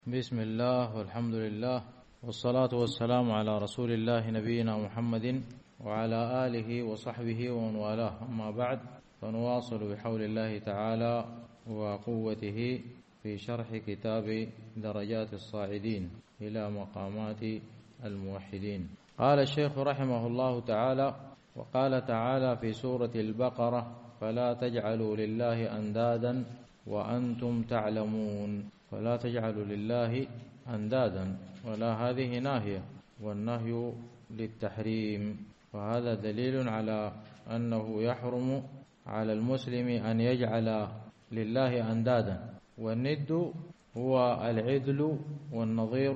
بسم الله والحمد لله والصلاة والسلام على رسول الله نبينا محمد وعلى آله وصحبه ومن والاه، أما بعد فنواصل بحول الله تعالى وقوته في شرح كتاب درجات الصاعدين إلى مقامات الموحدين. قال الشيخ رحمه الله تعالى: وقال تعالى في سورة البقرة: فلا تجعلوا لله أندادا وأنتم تعلمون. فلا تجعلوا لله أندادا، ولا هذه ناهية، والنهي للتحريم، وهذا دليل على أنه يحرم على المسلم أن يجعل لله أندادا. والند هو العدل والنظير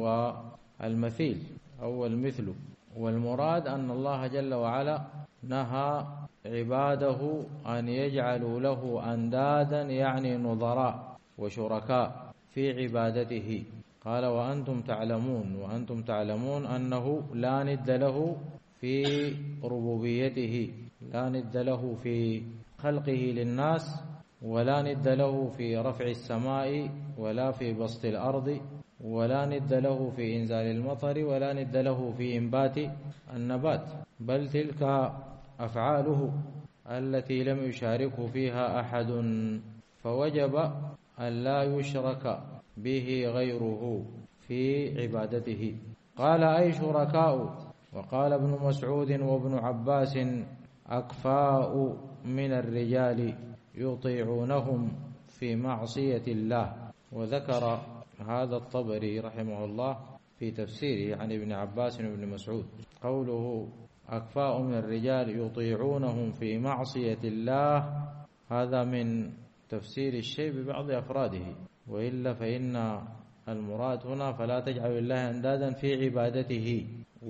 والمثيل أو المثل، والمراد أن الله جل وعلا نهى عباده أن يجعلوا له أندادا، يعني نظراء وشركاء في عبادته. قال: وأنتم تعلمون. وأنتم تعلمون أنه لا ند له في ربوبيته، لا ند له في خلقه للناس، ولا ند له في رفع السماء، ولا في بسط الأرض، ولا ند له في إنزال المطر، ولا ند له في إنبات النبات، بل تلك أفعاله التي لم يشاركه فيها أحد، فوجب أن لا يشرك به غيره في عبادته. قال: أي شركاء. وقال ابن مسعود وابن عباس: أكفاء من الرجال يطيعونهم في معصية الله. وذكر هذا الطبري رحمه الله في تفسيره عن ابن عباس وابن مسعود قوله: أكفاء من الرجال يطيعونهم في معصية الله، هذا من تفسير الشيء ببعض أفراده، وإلا فإن المراد هنا فلا تجعل الله أندادا في عبادته.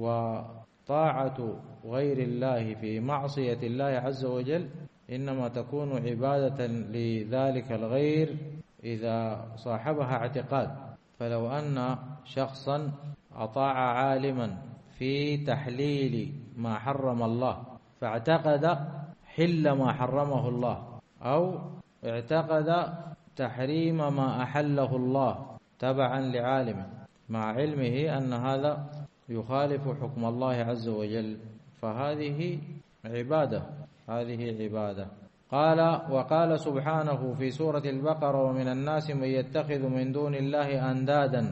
وطاعة غير الله في معصية الله عز وجل إنما تكون عبادة لذلك الغير إذا صاحبها اعتقاد. فلو أن شخصا أطاع عالما في تحليل ما حرم الله، فاعتقد حل ما حرمه الله، أو اعتقد تحريم ما أحله الله تبعا لعالم مع علمه أن هذا يخالف حكم الله عز وجل، فهذه عبادة، هذه عبادة. قال: وقال سبحانه في سورة البقرة: ومن الناس من يتخذ من دون الله أندادا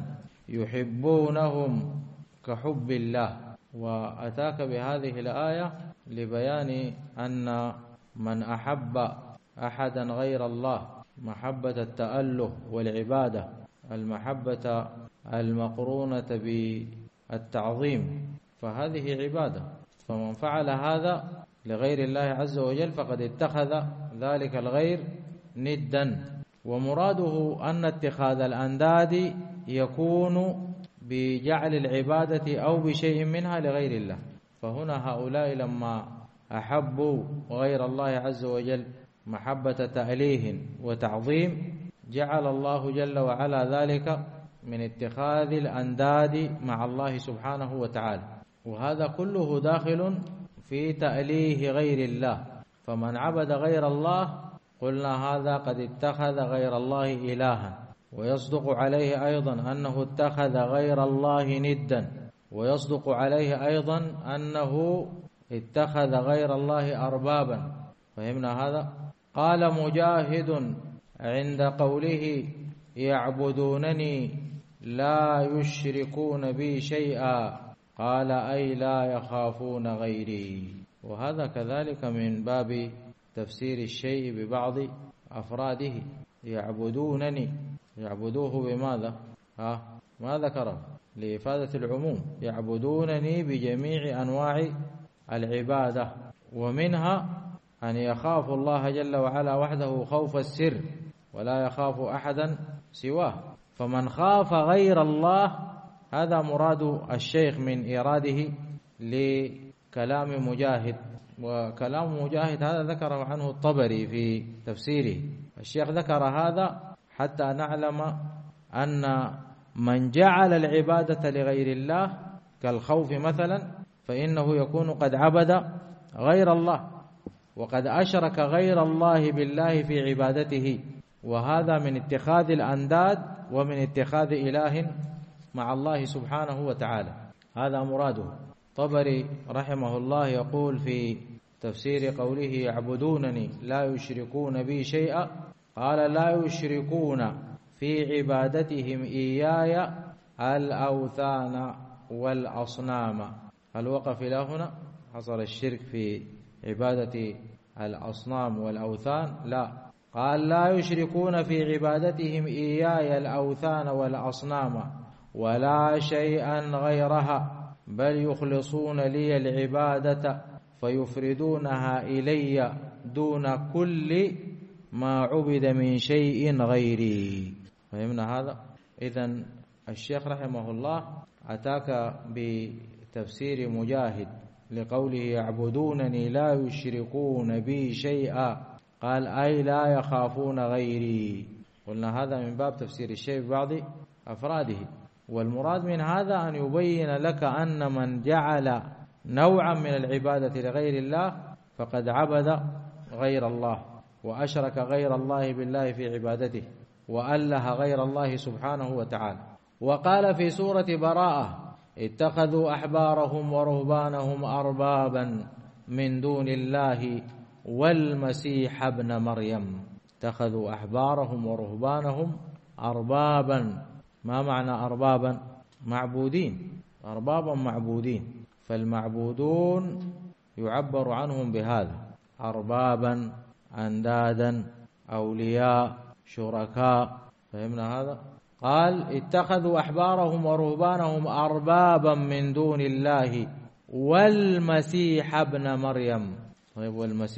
يحبونهم كحب الله. وأتاك بهذه الآية لبيان أن من أحب أحدا غير الله محبة التأله والعبادة، المحبة المقرونة بالتعظيم، فهذه عبادة. فمن فعل هذا لغير الله عز وجل فقد اتخذ ذلك الغير ندا. ومراده أن اتخاذ الأنداد يكون بجعل العبادة أو بشيء منها لغير الله. فهنا هؤلاء لما أحبوا غير الله عز وجل محبة تأليه وتعظيم، جعل الله جل وعلا ذلك من اتخاذ الأنداد مع الله سبحانه وتعالى، وهذا كله داخل في تأليه غير الله. فمن عبد غير الله قلنا هذا قد اتخذ غير الله إلها. ويصدق عليه أيضا أنه اتخذ غير الله ندا، ويصدق عليه أيضا أنه اتخذ غير الله أربابا. فهمنا هذا؟ قال مجاهد عند قوله: يعبدونني لا يشركون بي شيئا، قال: أي لا يخافون غيري. وهذا كذلك من باب تفسير الشيء ببعض أفراده. يعبدونني، يعبدوه بماذا؟ ما ذكره لإفادة العموم. يعبدونني بجميع أنواع العبادة، ومنها أن يخاف الله جل وعلا وحده خوف السر، ولا يخاف أحدا سواه. فمن خاف غير الله، هذا مراد الشيخ من إيراده لكلام مجاهد. وكلام مجاهد هذا ذكره عنه الطبري في تفسيره. الشيخ ذكر هذا حتى نعلم أن من جعل العبادة لغير الله كالخوف مثلا، فإنه يكون قد عبد غير الله، وقد أشرك غير الله بالله في عبادته، وهذا من اتخاذ الأنداد ومن اتخاذ إله مع الله سبحانه وتعالى، هذا مراده. طبري رحمه الله يقول في تفسير قوله يعبدونني لا يشركون بي شيئا، قال لا يشركون في عبادتهم إياي الأوثان والأصنام. هل وقف إلى هنا حصل الشرك في عبادة الأصنام والأوثان؟ لا، قال لا يشركون في عبادتهم إياي الأوثان والأصنام ولا شيئا غيرها، بل يخلصون لي العبادة فيفردونها إلي دون كل ما عبد من شيء غيري. فهمنا هذا؟ إذن الشيخ رحمه الله أتاك بتفسير مجاهد لقوله يعبدونني لا يشركون بي شيئا، قال أي لا يخافون غيري. قلنا هذا من باب تفسير الشيء ببعض أفراده، والمراد من هذا أن يبين لك أن من جعل نوعا من العبادة لغير الله فقد عبد غير الله وأشرك غير الله بالله في عبادته وأله غير الله سبحانه وتعالى. وقال في سورة براءة اتخذوا أحبارهم ورهبانهم أربابا من دون الله والمسيح ابن مريم. اتخذوا أحبارهم ورهبانهم أربابا، ما معنى أربابا؟ معبودين، أربابا معبودين، فالمعبودون يعبر عنهم بهذا، أربابا، أندادا، أولياء، شركاء. فهمنا هذا؟ قال اتخذوا أحبارهم ورهبانهم أربابا من دون الله والمسيح ابن مريم. طيب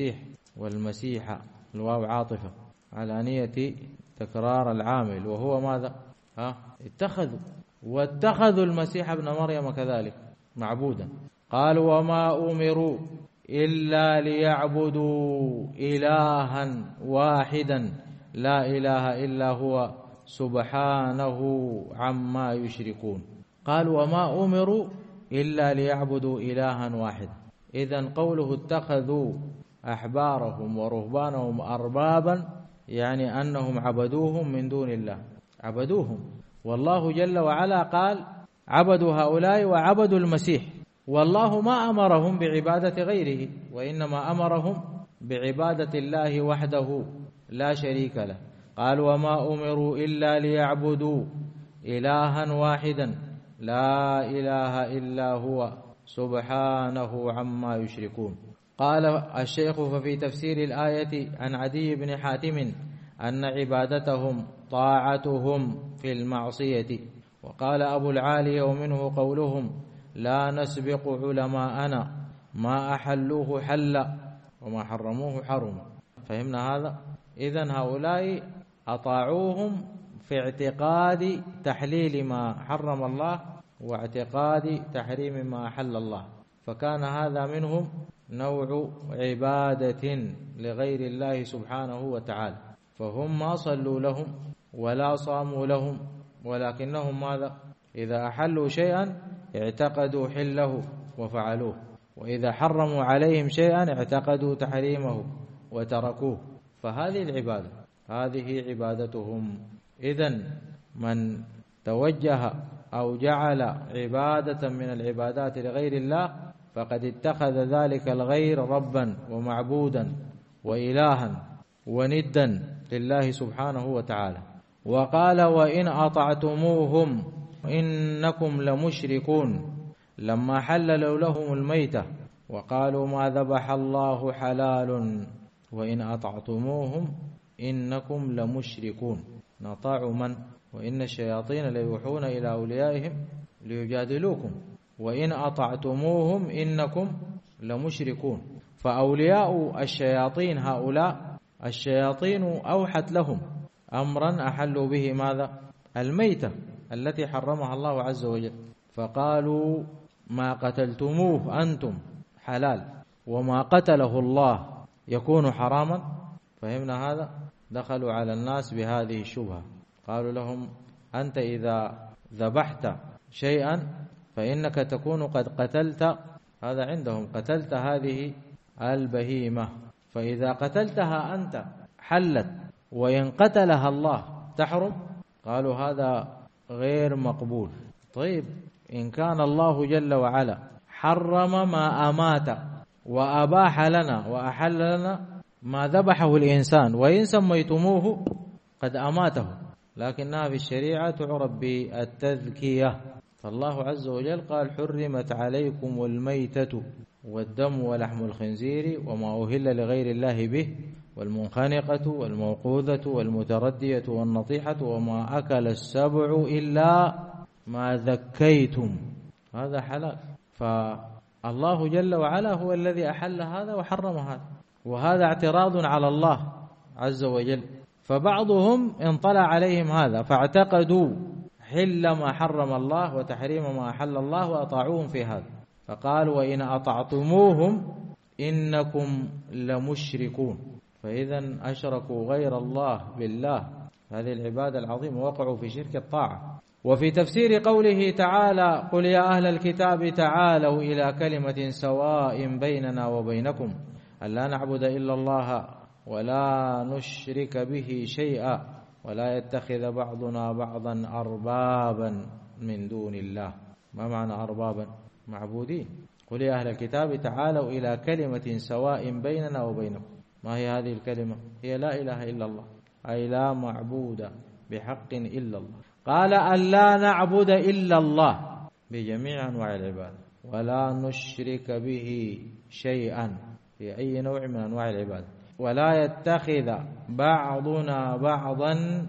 والمسيح الواو عاطفة على نية تكرار العامل، وهو ماذا؟ اتخذوا، واتخذوا المسيح ابن مريم كذلك معبودا. قال وما أمروا إلا ليعبدوا إلها واحدا لا إله إلا هو سبحانه عما يشركون. قال وما أمروا إلا ليعبدوا إلها واحدا. إذن قوله اتخذوا أحبارهم ورهبانهم أربابا يعني أنهم عبدوهم من دون الله، عبدوهم، والله جل وعلا قال عبدوا هؤلاء وعبدوا المسيح، والله ما أمرهم بعبادة غيره، وإنما أمرهم بعبادة الله وحده لا شريك له. قال وما أمروا إلا ليعبدوا إلها واحدا لا إله إلا هو سبحانه عما يشركون. قال الشيخ ففي تفسير الآية عن عدي بن حاتم أن عبادتهم طاعتهم في المعصية. وقال أبو العالي ومنه قولهم لا نسبق علماءنا ما أحلوه حل وما حرموه حرم. فهمنا هذا؟ إذن هؤلاء أطاعوهم في اعتقاد تحليل ما حرم الله واعتقاد تحريم ما أحل الله، فكان هذا منهم نوع عبادة لغير الله سبحانه وتعالى. فهم ما صلوا لهم ولا صاموا لهم، ولكنهم ماذا؟ إذا أحلوا شيئا اعتقدوا حله وفعلوه، وإذا حرموا عليهم شيئا اعتقدوا تحريمه وتركوه. فهذه العبادة، هذه عبادتهم. إذن من توجه أو جعل عبادة من العبادات لغير الله فقد اتخذ ذلك الغير ربا ومعبودا وإلها وندا لله سبحانه وتعالى. وقال وإن أطعتموهم إنكم لمشركون لما حللوا لهم الميتة وقالوا ما ذبح الله حلال وإن أطعتموهم إنكم لمشركون. نطاع من؟ وإن الشياطين ليوحون إلى أوليائهم ليجادلوكم وإن أطعتموهم إنكم لمشركون. فأولياء الشياطين هؤلاء الشياطين أوحت لهم أمرا أحلوا به ماذا؟ الميتة التي حرمها الله عز وجل، فقالوا ما قتلتموه أنتم حلال وما قتله الله يكون حراما. فهمنا هذا؟ دخلوا على الناس بهذه الشبهة، قالوا لهم أنت إذا ذبحت شيئا فإنك تكون قد قتلت، هذا عندهم قتلت هذه البهيمة، فإذا قتلتها أنت حلت، وإن قتلها الله تحرم. قالوا هذا غير مقبول. طيب إن كان الله جل وعلا حرم ما أمات وأباح لنا وأحل لنا ما ذبحه الإنسان، وإن سميتموه قد أماته، لكنها في الشريعة تعرف بالتذكية. فالله عز وجل قال حرمت عليكم الميتة والدم ولحم الخنزير وما أهل لغير الله به والمنخنقة والموقوذة والمتردية والنطيحة وما أكل السبع إلا ما ذكيتم، هذا حلال. فالله جل وعلا هو الذي أحل هذا وحرم هذا، وهذا اعتراض على الله عز وجل. فبعضهم انطلع عليهم هذا فاعتقدوا حل ما حرم الله وتحريم ما أحل الله وأطاعوهم في هذا، فقالوا وإن أطعتموهم إنكم لمشركون. فإذا أشركوا غير الله بالله، هذه العبادة العظيمة، وقعوا في شرك الطاعة. وفي تفسير قوله تعالى قل يا أهل الكتاب تعالوا إلى كلمة سواء بيننا وبينكم ألا نعبد إلا الله ولا نشرك به شيئا ولا يتخذ بعضنا بعضا أربابا من دون الله. ما معنى أربابا؟ معبودين. قل يا أهل الكتاب تعالوا إلى كلمة سواء بيننا وبينكم. ما هي هذه الكلمة؟ هي لا إله إلا الله، أي لا معبود بحق إلا الله. قال ألا نعبد إلا الله بجميع أنواع العبادة ولا نشرك به شيئا في أي نوع من أنواع العبادة ولا يتخذ بعضنا بعضا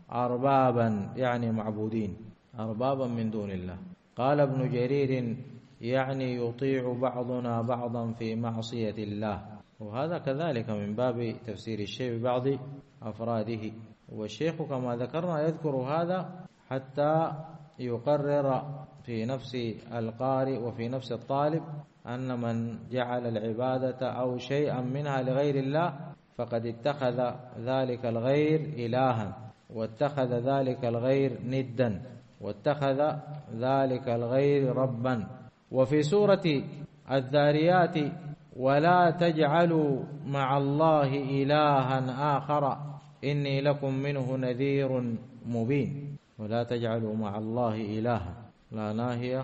أربابا، يعني معبودين، أربابا من دون الله. قال ابن جرير يعني يطيع بعضنا بعضا في معصية الله، وهذا كذلك من باب تفسير الشيء ببعض أفراده. والشيخ كما ذكرنا يذكر هذا حتى يقرر في نفس القارئ وفي نفس الطالب أن من جعل العبادة أو شيئا منها لغير الله فقد اتخذ ذلك الغير إلها، واتخذ ذلك الغير ندا، واتخذ ذلك الغير ربا. وفي سورة الذاريات ولا تجعلوا مع الله إلها آخر إني لكم منه نذير مبين. ولا تجعلوا مع الله إلها، لا ناهية،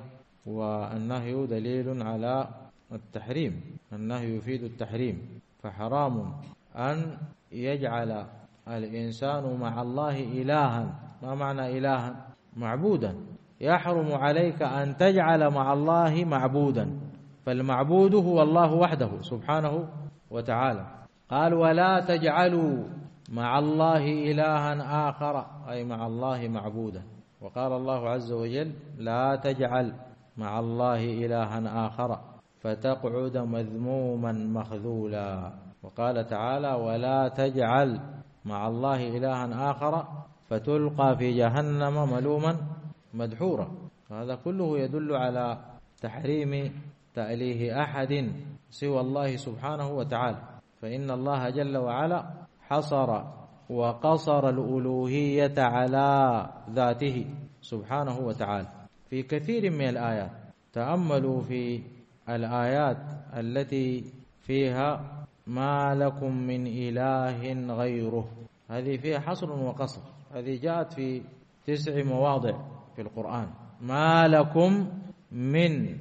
والنهي دليل على التحريم، النهي يفيد التحريم. فحرام أن يجعل الإنسان مع الله إلها. ما معنى إلها؟ معبودا. يحرم عليك أن تجعل مع الله معبودا، فالمعبود هو الله وحده سبحانه وتعالى. قال ولا تجعلوا مع الله إلها آخر، أي مع الله معبودا. وقال الله عز وجل لا تجعل مع الله إلها آخر فتقعد مذموما مخذولا. وقال تعالى ولا تجعل مع الله إلها آخر فتلقى في جهنم ملوما مدحورا. هذا كله يدل على تحريم تأليه أحد سوى الله سبحانه وتعالى، فإن الله جل وعلا حصر وقصر الألوهية على ذاته سبحانه وتعالى في كثير من الآيات. تأملوا في الآيات التي فيها ما لكم من إله غيره، هذه فيها حصر وقصر، هذه جاءت في 9 مواضع في القرآن. ما لكم من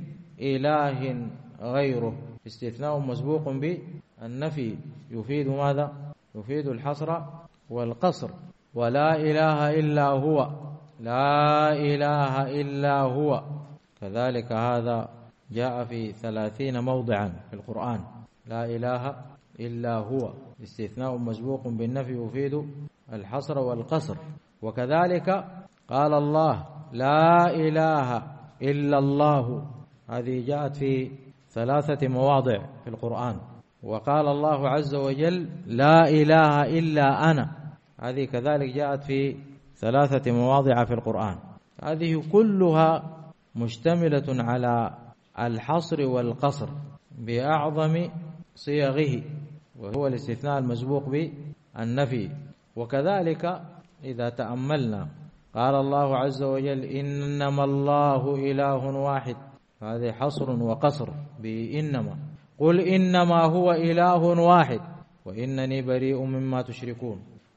إله غيره، استثناء مسبوق بالنفي يفيد ماذا؟ يفيد الحصر والقصر. ولا إله إلا هو، لا إله إلا هو، كذلك هذا جاء في 30 موضعا في القرآن. لا إله إلا هو استثناء مسبوق بالنفي يفيد الحصر والقصر. وكذلك قال الله لا إله إلا الله، هذه جاءت في 3 مواضع في القرآن. وقال الله عز وجل لا إله إلا أنا، هذه كذلك جاءت في 3 مواضع في القرآن. هذه كلها مشتملة على الحصر والقصر بأعظم صيغه، وهو الاستثناء المسبوق بالنفي. وكذلك إذا تأملنا قال الله عز وجل إنما الله إله واحد، هذا حصر وقصر بإنما. قل إنما هو إله واحد وإنني بريء مما تشركون.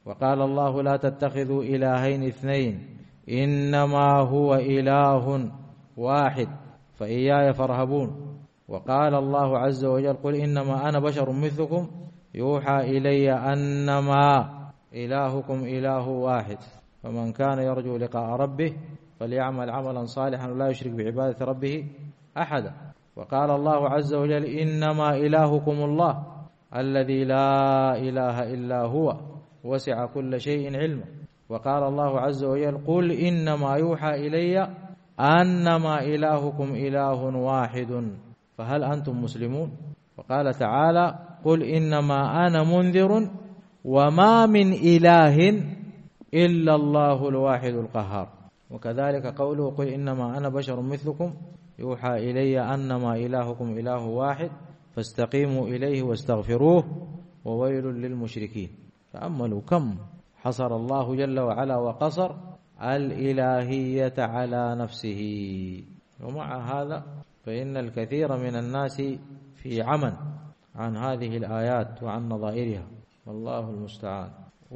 وقال الله لا تتخذوا إلهين اثنين إنما هو إله واحد فإياي فارهبون. وقال الله عز وجل قل إنما أنا بشر مثلكم يوحى إلي أنما إلهكم إله واحد فمن كان يرجو لقاء ربه فليعمل عملا صالحا ولا يشرك بعبادة ربه أحدا. وقال الله عز وجل إنما إلهكم الله الذي لا إله إلا هو وسع كل شيء علما. وقال الله عز وجل قل إنما يوحى إلي أنما إلهكم إله واحد فهل أنتم مسلمون؟ وقال تعالى قل إنما أنا منذر وما من إله إلا الله الواحد القهار. وكذلك قوله قل إنما أنا بشر مثلكم يوحى إلي أنما إلهكم إله واحد فاستقيموا إليه واستغفروه وويل للمشركين. تأملوا كم حصر الله جل وعلا وقصر الإلهية على نفسه. ومع هذا فإن الكثير من الناس في عمى عن هذه الآيات وعن نظائرها والله المستعان.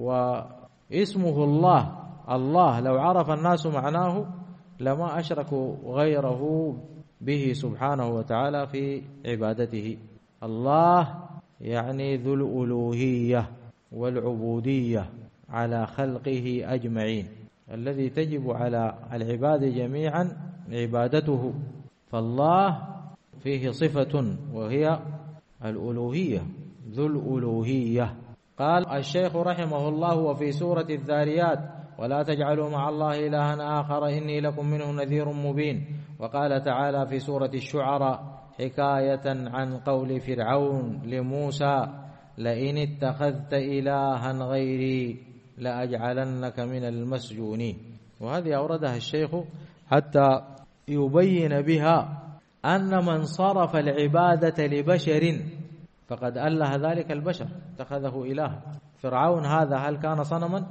واسمه الله لو عرف الناس معناه لما أشركوا غيره به سبحانه وتعالى في عبادته. الله يعني ذو الألوهية والعبودية على خلقه أجمعين الذي تجب على العباد جميعا عبادته. فالله فيه صفة وهي الألوهية ذو الألوهية. قال الشيخ رحمه الله وفي سورة الذاريات ولا تجعلوا مع الله إلها آخر إني لكم منه نذير مبين. وقال تعالى في سورة الشعراء حكاية عن قول فرعون لموسى لئن اتخذت إلها غيري لأجعلنك من المسجونين. وهذه أوردها الشيخ حتى يبين بها أن من صرف العبادة لبشر فقد أله ذلك البشر اتخذه إله. فرعون هذا هل كان صنما؟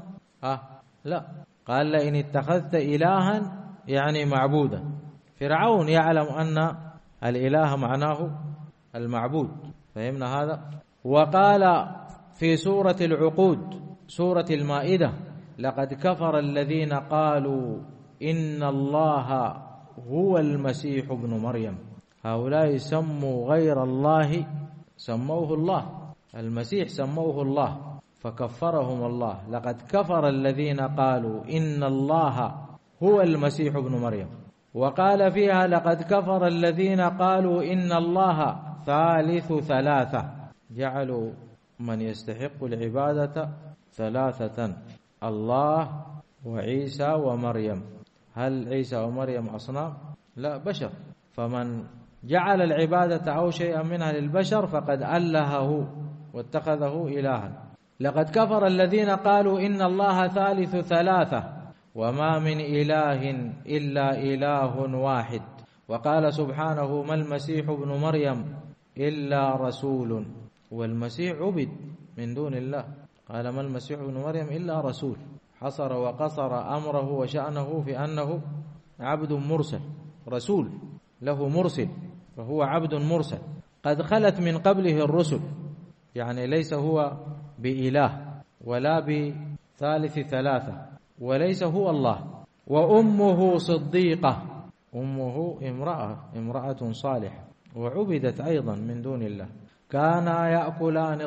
لا. قال لئن اتخذت إلها يعني معبودا. فرعون يعلم أن الإله معناه المعبود. فهمنا هذا؟ وقال في سورة العقود سورة المائدة لقد كفر الذين قالوا إن الله هو المسيح ابن مريم. هؤلاء سموا غير الله سموه الله. المسيح سموه الله فكفرهم الله. لقد كفر الذين قالوا إن الله هو المسيح ابن مريم. وقال فيها لقد كفر الذين قالوا إن الله ثالث ثلاثة. جعلوا من يستحق العبادة ثلاثة الله وعيسى ومريم. هل عيسى ومريم أصنام؟ لا، بشر. فمن جعل العبادة أو شيئا منها للبشر فقد ألهه واتخذه إلها. لقد كفر الذين قالوا إن الله ثالث ثلاثة وما من إله إلا إله واحد. وقال سبحانه ما المسيح ابن مريم إلا رسول. والمسيح عبد من دون الله. قال ما المسيح ابن مريم إلا رسول. حصر وقصر أمره وشأنه في أنه عبد مرسل رسول له مرسل فهو عبد مرسل قد خلت من قبله الرسل. يعني ليس هو بإله ولا بثالث ثلاثة وليس هو الله. وأمه صديقة. أمه امرأة صالحة وعبدت أيضا من دون الله. كانا يأكلان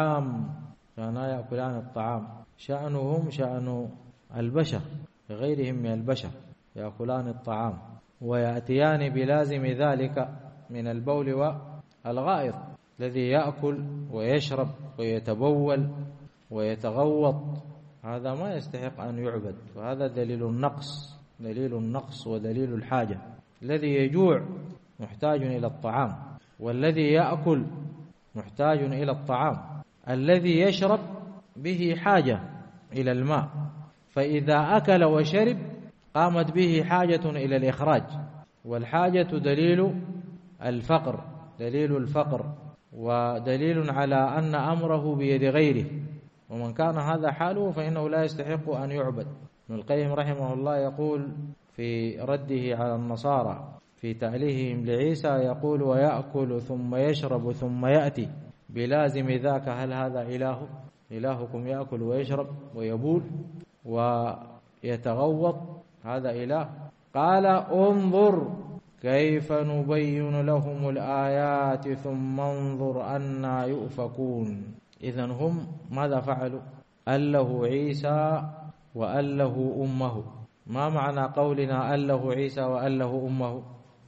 الطعام. شأنهم شأن البشر غيرهم من البشر يأكلان الطعام ويأتيان بلازم ذلك من البول والغائط. الذي يأكل ويشرب ويتبول ويتغوط هذا ما يستحق أن يعبد. وهذا دليل النقص ودليل الحاجة. الذي يجوع محتاج إلى الطعام والذي يأكل محتاج إلى الطعام. الذي يشرب به حاجة إلى الماء. فإذا أكل وشرب قامت به حاجة إلى الإخراج. والحاجة دليل الفقر ودليل على أن أمره بيد غيره. ومن كان هذا حاله فإنه لا يستحق أن يعبد. ابن القيم رحمه الله يقول في رده على النصارى في تأليههم لعيسى يقول ويأكل ثم يشرب ثم يأتي بلازم ذاك هل هذا إله؟ إلهكم يأكل ويشرب ويبول ويتغوط، هذا إله؟ قال انظر كيف نبين لهم الآيات ثم انظر أنى يؤفكون. إذن هم ماذا فعلوا؟ أله عيسى وأله أمه. ما معنى قولنا أله عيسى وأله أمه؟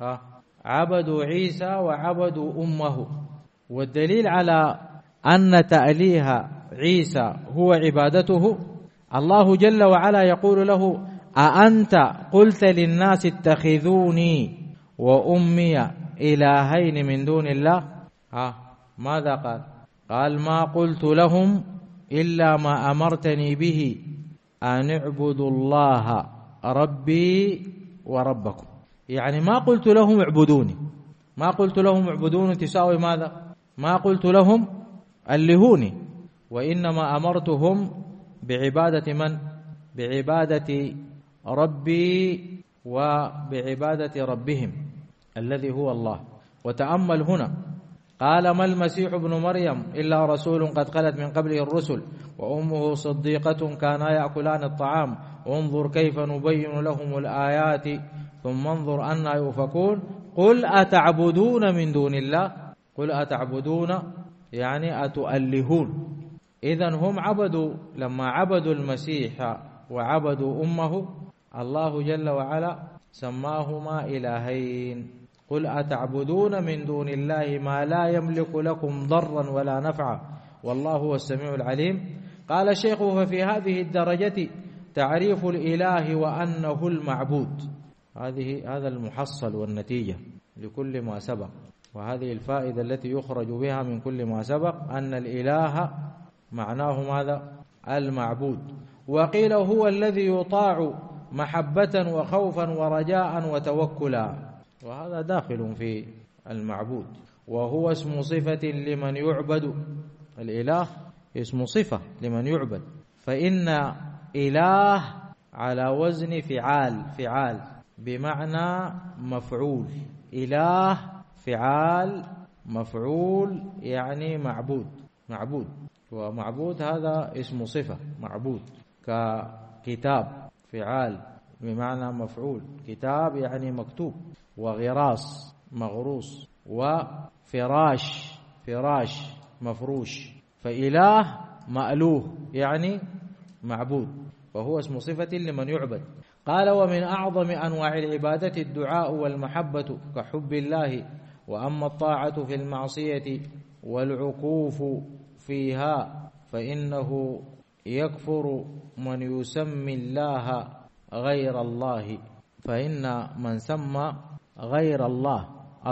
عبدوا عيسى وعبدوا أمه. والدليل على أن تأليه عيسى هو عبادته، الله جل وعلا يقول له: أأنت قلت للناس اتخذوني وأمي إلهين من دون الله؟ ماذا قال؟ قال: ما قلت لهم إلا ما أمرتني به أن اعبدوا الله ربي وربكم. يعني ما قلت لهم اعبدوني، ما قلت لهم اعبدوني تساوي ماذا؟ ما قلت لهم ألهوني، وإنما أمرتهم بعبادة من؟ بعبادة ربي وبعبادة ربهم الذي هو الله. وتأمل هنا، قال: ما المسيح ابن مريم إلا رسول قد خلت من قبله الرسل وأمه صديقة كانا يأكلان الطعام انظر كيف نبين لهم الآيات ثم انظر أنى يؤفكون. قل أتعبدون من دون الله، قل أتعبدون يعني أتؤلهون. إذن هم عبدوا، لما عبدوا المسيح وعبدوا أمه الله جل وعلا سماهما إلهين. قل أتعبدون من دون الله ما لا يملك لكم ضرا ولا نفعا والله هو السميع العليم. قال الشيخ: ففي هذه الدرجة تعريف الإله وأنه المعبود. هذا المحصل والنتيجة لكل ما سبق، وهذه الفائدة التي يخرج بها من كل ما سبق، أن الإله معناه ماذا؟ المعبود. وقيل هو الذي يطاع محبة وخوفا ورجاء وتوكلا، وهذا داخل في المعبود، وهو اسم صفة لمن يعبد. الإله اسم صفة لمن يعبد، فإن إله على وزن فعال بمعنى مفعول. إله فعال مفعول يعني معبود ومعبود هذا اسم صفة معبود. ككتاب فعال بمعنى مفعول، كتاب يعني مكتوب، وغراس مغروس، وفراش مفروش. فإله مألوه يعني معبود، وهو اسم صفة لمن يعبد. قال: ومن أعظم أنواع العبادة الدعاء والمحبة كحب الله، وأما الطاعة في المعصية والعكوف فيها فإنه يكفر من يسمي الله غير الله. فإن من سمى غير الله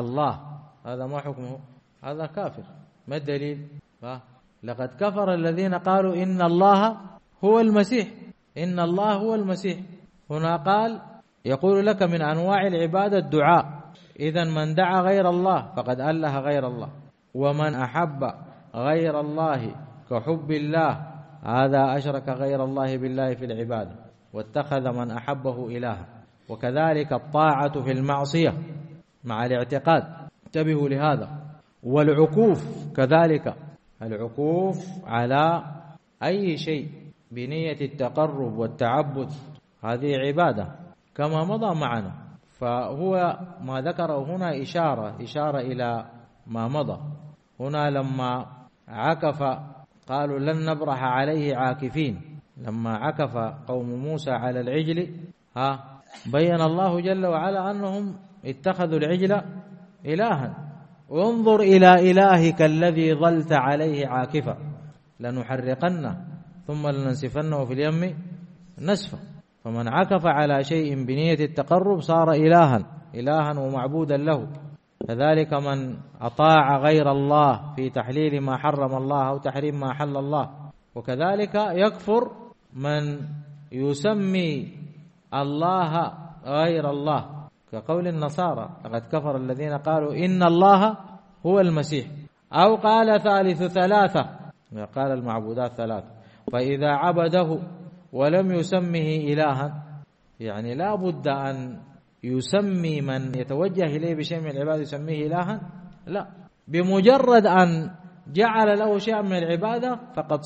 هذا ما حكمه؟ هذا كافر. ما الدليل؟ لقد كفر الذين قالوا إن الله هو المسيح. إن الله هو المسيح. هنا قال يقول لك من أنواع العبادة الدعاء. إذن من دعا غير الله فقد أله غير الله، ومن أحب غير الله كحب الله هذا أشرك غير الله بالله في العبادة واتخذ من أحبه إلها. وكذلك الطاعة في المعصية مع الاعتقاد، انتبهوا لهذا. والعكوف كذلك، العكوف على أي شيء بنية التقرب والتعبد هذه عبادة كما مضى معنا. فهو ما ذكره هنا إشارة إلى ما مضى. هنا لما عكف قالوا لن نبرح عليه عاكفين، لما عكف قوم موسى على العجل بين الله جل وعلا أنهم اتخذوا العجل إلها. وانظر إلى إلهك الذي ظلت عليه عاكفا لنحرقنه ثم لننسفنه في اليم نسفا. فمن عكف على شيء بنية التقرب صار إلها ومعبودا له. كذلك من أطاع غير الله في تحليل ما حرم الله أو تحريم ما حل الله. وكذلك يكفر من يسمي الله غير الله، كقول النصارى لقد كفر الذين قالوا إن الله هو المسيح، أو قال ثالث ثلاثة، قال المعبودات ثلاثة. فإذا عبده ولم يسمه إلها، يعني لا بد أن يسمي من يتوجه إليه بشيء من العبادة يسميه إلها؟ لا، بمجرد أن جعل له شيئا من العبادة فقد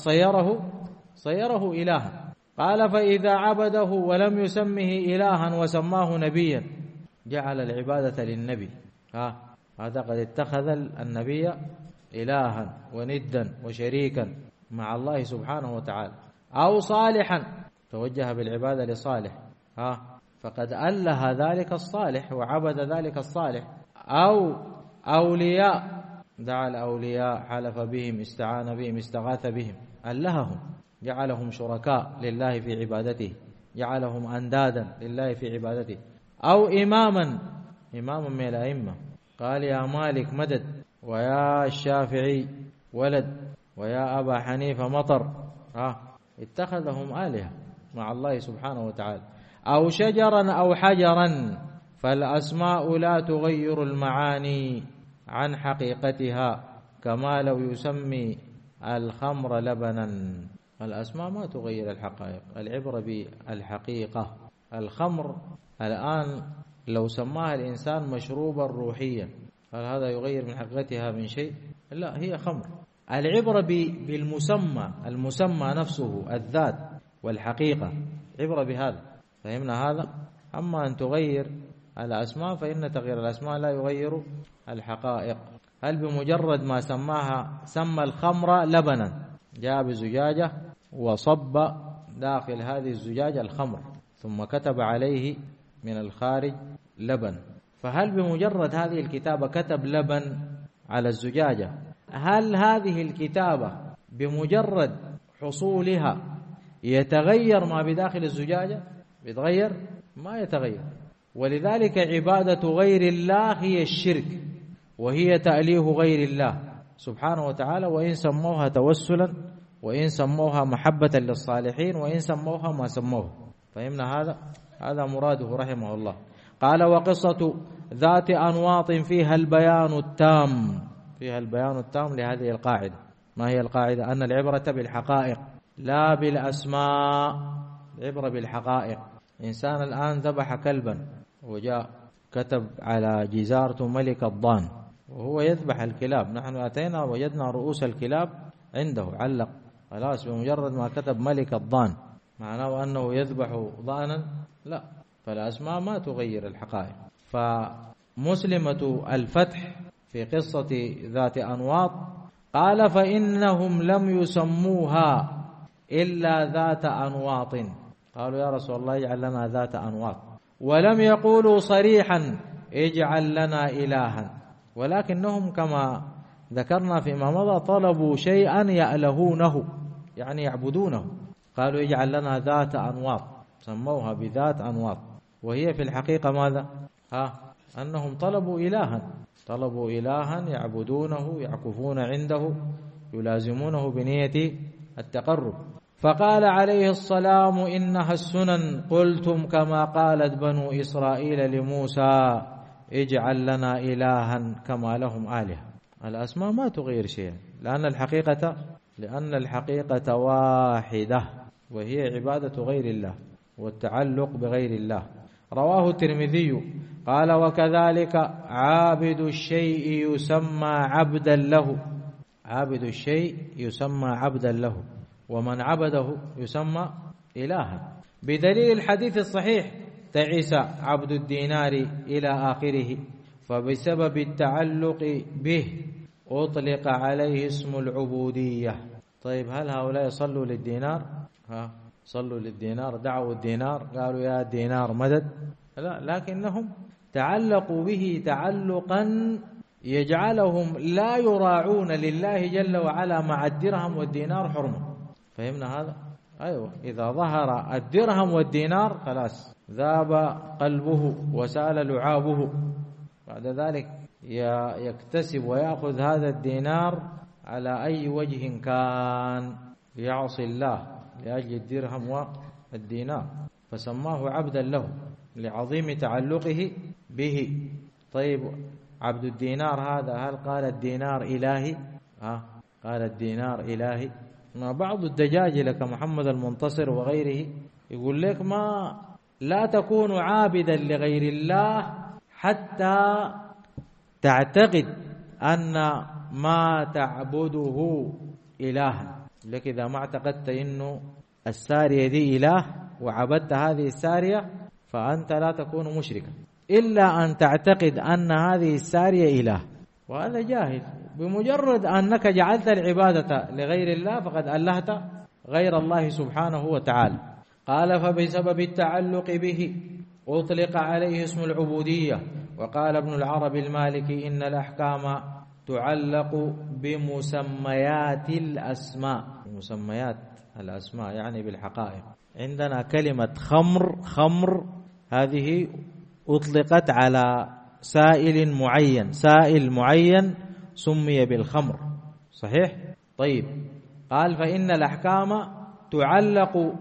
صيره إلها. قال فإذا عبده ولم يسمه إلها وسماه نبيا جعل العبادة للنبي، هذا قد اتخذ النبي إلها وندا وشريكا مع الله سبحانه وتعالى. أو صالحا توجه بالعبادة لصالح، فقد أله ذلك الصالح وعبد ذلك الصالح. أو أولياء دعا الأولياء، حلف بهم، استعان بهم، استغاث بهم، ألههم، جعلهم شركاء لله في عبادته، جعلهم أندادا لله في عبادته. أو إماما من الأئمة، قال يا مالك مدد، ويا الشافعي ولد، ويا أبا حنيفة مطر، اتخذهم آلهة مع الله سبحانه وتعالى. أو شجرا أو حجرا، فالأسماء لا تغير المعاني عن حقيقتها، كما لو يسمي الخمر لبنا. الأسماء ما تغير الحقائق، العبرة بالحقيقة. الخمر الآن لو سماها الإنسان مشروبا روحيا، هل هذا يغير من حقيقتها من شيء؟ لا، هي خمر. العبرة بالمسمى، المسمى نفسه، الذات والحقيقة، عبرة بهذا. فهمنا هذا؟ أما أن تغير الأسماء فإن تغيير الأسماء لا يغير الحقائق. هل بمجرد ما سمى الخمر لبنا، جاء بزجاجة وصب داخل هذه الزجاجة الخمر ثم كتب عليه من الخارج لبن، فهل بمجرد هذه الكتابة كتب لبن على الزجاجة، هل هذه الكتابة بمجرد حصولها يتغير ما بداخل الزجاجة؟ يتغير؟ ما يتغير. ولذلك عبادة غير الله هي الشرك، وهي تأليه غير الله سبحانه وتعالى، وإن سموها توسلا، وإن سموها محبة للصالحين، وإن سموها ما سموها. فهمنا هذا مراده رحمه الله. قال وقصة ذات أنواط فيها البيان التام لهذه القاعدة. ما هي القاعدة؟ أن العبرة بالحقائق لا بالأسماء، العبرة بالحقائق. إنسان الآن ذبح كلبا وجاء كتب على جزارته ملك الضان وهو يذبح الكلاب، نحن أتينا وجدنا رؤوس الكلاب عنده علق، خلاص بمجرد ما كتب ملك الضان معناه أنه يذبح ضانا؟ لا، فالأسماء ما تغير الحقائق. فمسلمة الفتح في قصة ذات أنواط قال فإنهم لم يسموها إلا ذات أنواط، قالوا يا رسول الله اجعل لنا ذات أنواط، ولم يقولوا صريحا اجعل لنا إلها، ولكنهم كما ذكرنا فيما مضى طلبوا شيئا يألهونه، يعني يعبدونه، قالوا اجعل لنا ذات أنواط، سموها بذات أنواط، وهي في الحقيقة ماذا؟ أنهم طلبوا إلها يعبدونه، يعكفون عنده، يلازمونه بنية التقرب. فقال عليه السلام إنها السنن، قلتم كما قالت بنو إسرائيل لموسى اجعل لنا إلها كما لهم آلهة. الأسماء ما تغير شيئا، لأن الحقيقة واحدة، وهي عبادة غير الله والتعلق بغير الله. رواه الترمذي قال وكذلك عابد الشيء يسمى عبدا له، عابد الشيء يسمى عبدا له، ومن عبده يسمى إلها، بدليل الحديث الصحيح تعيسى عبد الدينار إلى آخره، فبسبب التعلق به أطلق عليه اسم العبودية. طيب هل هؤلاء صلوا للدينار؟ صلوا للدينار، دعوا الدينار، قالوا يا دينار مدد؟ لا، لكنهم تعلقوا به تعلقا يجعلهم لا يراعون لله جل وعلا مع الدرهم والدينار حرمة. فهمنا هذا؟ أيوة، إذا ظهر الدرهم والدينار خلاص ذاب قلبه وسال لعابه، بعد ذلك يكتسب ويأخذ هذا الدينار على أي وجه كان ليعصي الله لأجل الدرهم والدينار، فسماه عبدا له لعظيم تعلقه به. طيب عبد الدينار هذا هل قال الدينار إلهي؟ قال الدينار إلهي؟ ما بعض الدجاجلة كمحمد المنتصر وغيره يقول لك لا تكون عابدا لغير الله حتى تعتقد أن ما تعبده إلها. لك إذا ما اعتقدت إنه السارية دي إله وعبدت هذه السارية فأنت لا تكون مشركا، إلا أن تعتقد أن هذه السارية إله، وهذا جاهل. بمجرد أنك جعلت العبادة لغير الله فقد ألهت غير الله سبحانه وتعالى. قال فبسبب التعلق به أطلق عليه اسم العبودية. وقال ابن العربي المالكي إن الأحكام تعلق بمسميات الأسماء. مسميات الأسماء يعني بالحقائق. عندنا كلمة خمر هذه أطلقت على سائل معين سمي بالخمر، صحيح؟ طيب، قال فإن الأحكام تعلق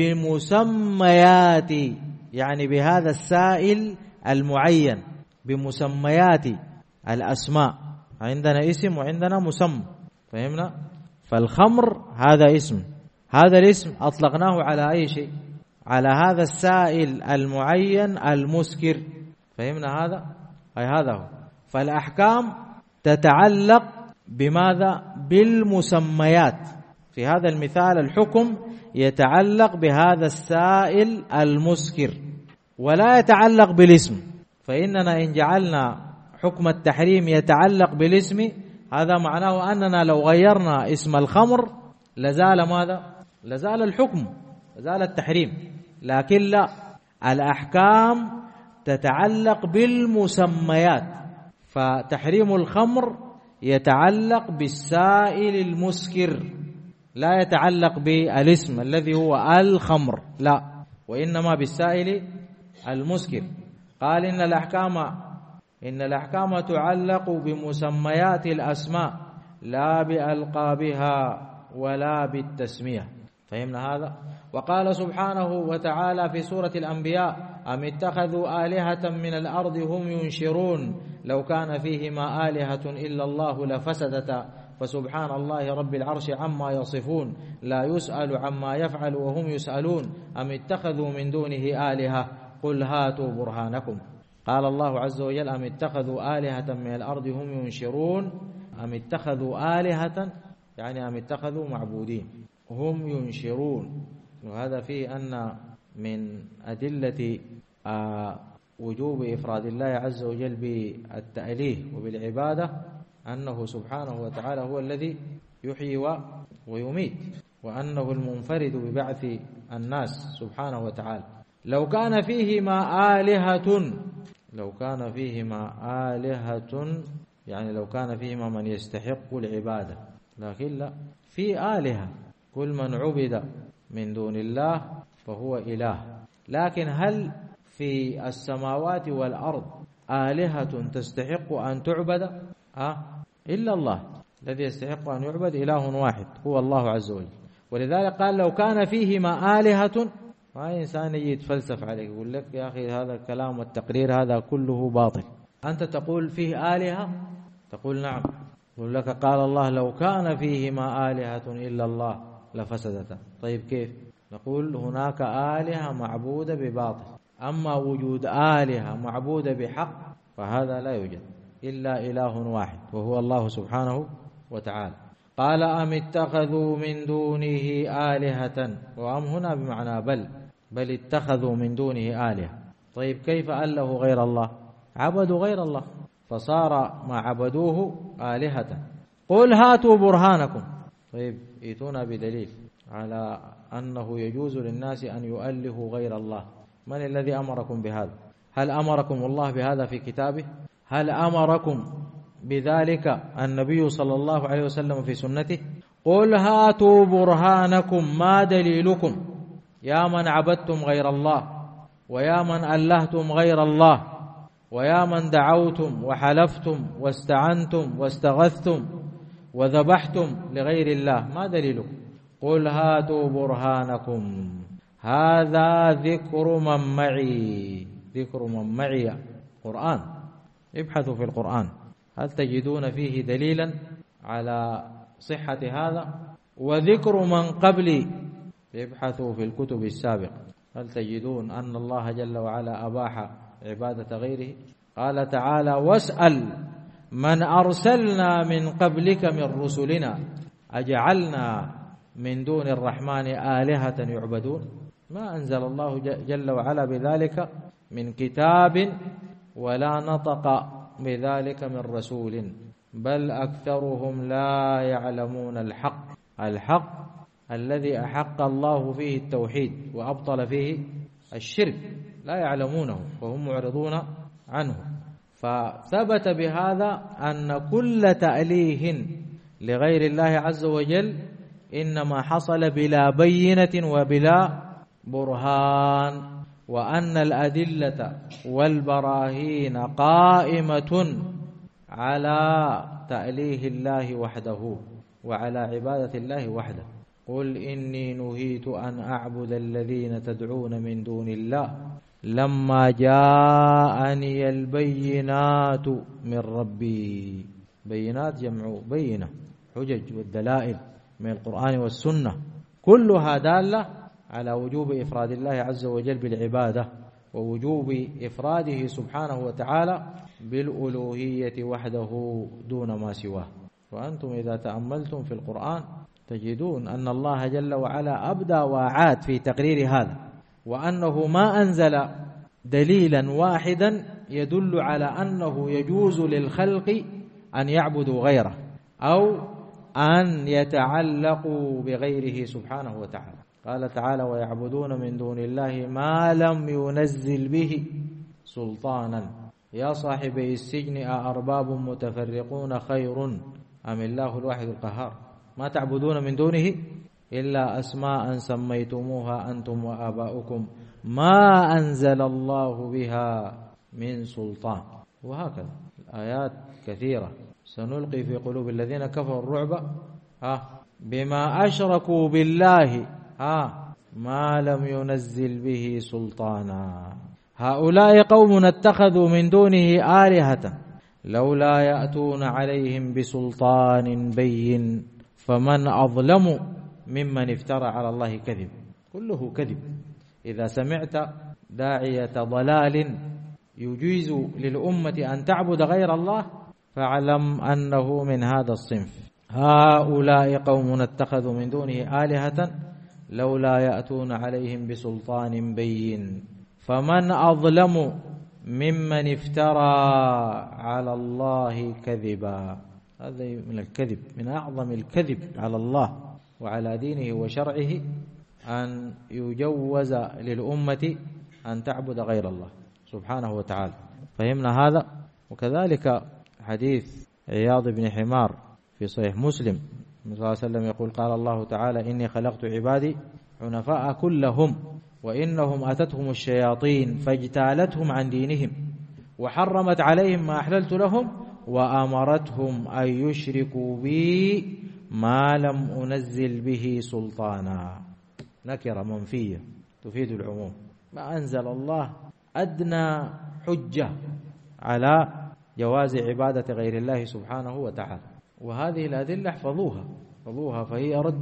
بمسميات، يعني بهذا السائل المعين، بمسميات الأسماء. عندنا اسم وعندنا مسمى، فهمنا؟ فالخمر هذا اسم، هذا الاسم أطلقناه على أي شيء؟ على هذا السائل المعين المسكر، فهمنا هذا؟ أي هذا هو. فالأحكام تتعلق بماذا؟ بالمسميات. في هذا المثال الحكم يتعلق بهذا السائل المسكر ولا يتعلق بالاسم. فإننا إن جعلنا حكم التحريم يتعلق بالاسم هذا معناه أننا لو غيرنا اسم الخمر لزال ماذا؟ لزال الحكم، لزال التحريم. لكن لا، الأحكام تتعلق بالمسميات. فتحريم الخمر يتعلق بالسائل المسكر، لا يتعلق بالاسم الذي هو الخمر، لا، وإنما بالسائل المسكر. قال إن الأحكام تعلق بمسميات الأسماء لا بألقابها ولا بالتسمية. فهمنا هذا؟ وقال سبحانه وتعالى في سورة الأنبياء أم اتخذوا آلهة من الأرض هم ينشرون لو كان فيهما آلهة إلا الله لفسدتا فسبحان الله رب العرش عما يصفون لا يسأل عما يفعل وهم يسألون أم اتخذوا من دونه آلهة قل هاتوا برهانكم. قال الله عز وجل أم اتخذوا آلهة من الأرض هم ينشرون، أم اتخذوا آلهة يعني أم اتخذوا معبودين هم ينشرون. وهذا فيه أن من أدلة وجوب إفراد الله عز وجل بالتأليه وبالعبادة أنه سبحانه وتعالى هو الذي يحيي ويميت، وأنه المنفرد ببعث الناس سبحانه وتعالى. لو كان فيهما آلهة يعني لو كان فيهما من يستحق العبادة، لكن لا، في آلهة، كل من عبد من دون الله فهو إله. لكن هل في السماوات والأرض آلهة تستحق أن تعبد؟ إلا الله الذي يستحق أن يعبد إله واحد هو الله عز وجل. ولذلك قال لو كان فيهما آلهة، ما إنسان يجي يتفلسف عليك يقول لك يا أخي هذا الكلام والتقرير هذا كله باطل. أنت تقول فيه آلهة، تقول نعم، يقول لك قال الله لو كان فيهما آلهة إلا الله لفسدتا. طيب كيف؟ نقول هناك آلهة معبودة بباطل، أما وجود آلهة معبودة بحق فهذا لا يوجد إلا إله واحد وهو الله سبحانه وتعالى. قال أم اتخذوا من دونه آلهة، وأم هنا بمعنى بل اتخذوا من دونه آلهة. طيب كيف أله غير الله؟ عبدوا غير الله فصار ما عبدوه آلهة. قل هاتوا برهانكم. طيب ائتونا بدليل على أنه يجوز للناس أن يؤلهوا غير الله. من الذي أمركم بهذا؟ هل أمركم الله بهذا في كتابه؟ هل أمركم بذلك النبي صلى الله عليه وسلم في سنته؟ قل هاتوا برهانكم، ما دليلكم يا من عبدتم غير الله ويا من ألهتم غير الله ويا من دعوتم وحلفتم واستعنتم واستغثتم وذبحتم لغير الله، ما دليلكم؟ قل هاتوا برهانكم. هذا ذكر من معي قرآن. ابحثوا في القرآن هل تجدون فيه دليلا على صحة هذا؟ وذكر من قبلي، ابحثوا في الكتب السابقة هل تجدون أن الله جل وعلا أباح عبادة غيره؟ قال تعالى واسأل من أرسلنا من قبلك من رسلنا أجعلنا من دون الرحمن آلهة يعبدون. ما أنزل الله جل وعلا بذلك من كتاب ولا نطق بذلك من رسول، بل أكثرهم لا يعلمون الحق الذي أحق الله فيه التوحيد وأبطل فيه الشرك، لا يعلمونه وهم معرضون عنه. فثبت بهذا أن كل تأليه لغير الله عز وجل إنما حصل بلا بينة وبلا برهان، وأن الأدلة والبراهين قائمة على تأليه الله وحده وعلى عبادة الله وحده. قل إني نهيت أن أعبد الذين تدعون من دون الله لما جاءني البينات من ربي. بينات جمع بينة، حجج والدلائل من القرآن والسنة، كلها دالة على وجوب إفراد الله عز وجل بالعبادة ووجوب إفراده سبحانه وتعالى بالألوهية وحده دون ما سواه. وأنتم إذا تأملتم في القرآن تجدون أن الله جل وعلا أبدى وأعاد في تقرير هذا، وأنه ما أنزل دليلا واحدا يدل على أنه يجوز للخلق أن يعبدوا غيره أو أن يتعلقوا بغيره سبحانه وتعالى. قال تعالى: ويعبدون من دون الله ما لم ينزل به سلطانا يا صاحبي السجن أأرباب متفرقون خير أم الله الواحد القهار. ما تعبدون من دونه إلا أسماء سميتموها أنتم وآباؤكم ما أنزل الله بها من سلطان. وهكذا الآيات كثيرة. سنلقي في قلوب الذين كفروا الرعب بما أشركوا بالله ما لم ينزل به سلطانا. هؤلاء قوم اتخذوا من دونه آلهة لولا يأتون عليهم بسلطان بين فمن أظلم ممن افترى على الله كذب. كله كذب. إذا سمعت داعية ضلال يجيز للأمة أن تعبد غير الله فاعلم أنه من هذا الصنف. هؤلاء قوم اتخذوا من دونه آلهة لولا يأتون عليهم بسلطان بين فمن أظلم ممن افترى على الله كذبا. هذا من الكذب، من أعظم الكذب على الله وعلى دينه وشرعه أن يجوز للأمة أن تعبد غير الله سبحانه وتعالى. فهمنا هذا. وكذلك حديث عياض بن حمار في صحيح مسلم صلى الله عليه وسلم يقول: قال الله تعالى: إني خلقت عبادي حنفاء كلهم وإنهم أتتهم الشياطين فاجتالتهم عن دينهم وحرمت عليهم ما أحللت لهم وأمرتهم أن يشركوا بي ما لم أنزل به سلطانا. نكرة منفية تفيد العموم. ما أنزل الله أدنى حجة على جواز عبادة غير الله سبحانه وتعالى. وهذه الأدلة احفظوها فهي رد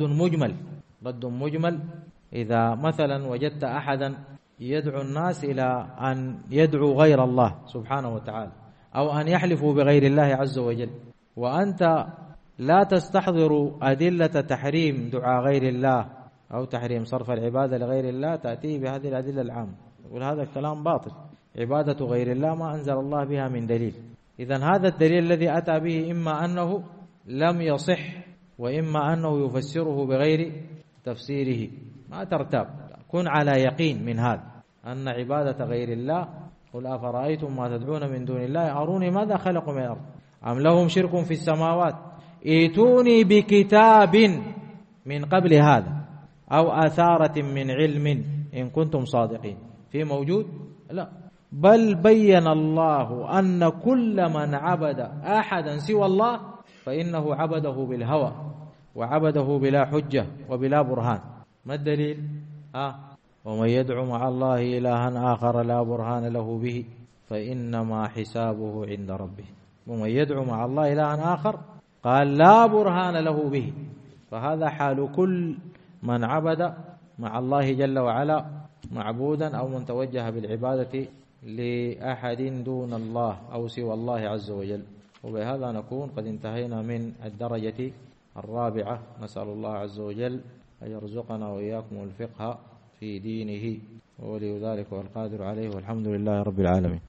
مجمل. إذا مثلا وجدت أحدا يدعو الناس إلى أن يدعو غير الله سبحانه وتعالى أو أن يحلفوا بغير الله عز وجل وأنت لا تستحضر أدلة تحريم دعاء غير الله أو تحريم صرف العبادة لغير الله، تأتي بهذه الأدلة العامة. يقول هذا الكلام باطل، عبادة غير الله ما أنزل الله بها من دليل. إذن هذا الدليل الذي أتى به إما أنه لم يصح وإما أنه يفسره بغير تفسيره. ما ترتاب، كن على يقين من هذا أن عبادة غير الله. قل أفرأيتم ما تدعون من دون الله أروني ماذا خلقوا من الأرض أم لهم شرك في السماوات ائتوني بكتاب من قبل هذا أو آثارة من علم إن كنتم صادقين. في موجود؟ لا. بل بين الله أن كل من عبد أحدا سوى الله فإنه عبده بالهوى وعبده بلا حجة وبلا برهان. ما الدليل؟ ومن يدعو مع الله إلها آخر لا برهان له به فإنما حسابه عند ربه. ومن يدعو مع الله إلها آخر قال لا برهان له به، فهذا حال كل من عبد مع الله جل وعلا معبودا أو من توجه بالعبادة لأحد دون الله أو سوى الله عز وجل. وبهذا نكون قد انتهينا من الدرجة الرابعة. نسأل الله عز وجل أن يرزقنا وإياكم الفقه في دينه، وولي ذلك والقادر عليه، والحمد لله رب العالمين.